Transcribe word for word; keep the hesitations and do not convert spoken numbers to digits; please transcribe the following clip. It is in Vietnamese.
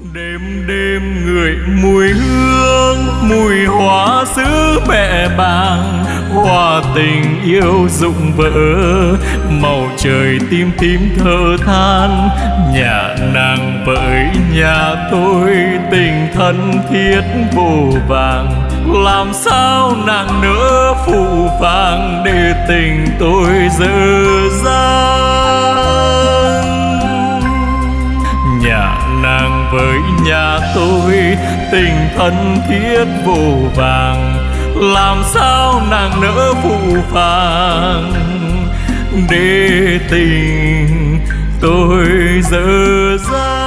Đêm đêm ngửi mùi hương, mùi hoa sứ mẹ bàng, hoa tình yêu rụng vỡ, màu trời tím tím thở than. Nhà nàng với nhà tôi tình thân thiết vô vàng, làm sao nàng nỡ phụ vàng để tình tôi dở dang. Nhà nàng với nhà tôi tình thân thiết vô vàng, làm sao nàng nỡ phụ vàng để tình tôi dở dang.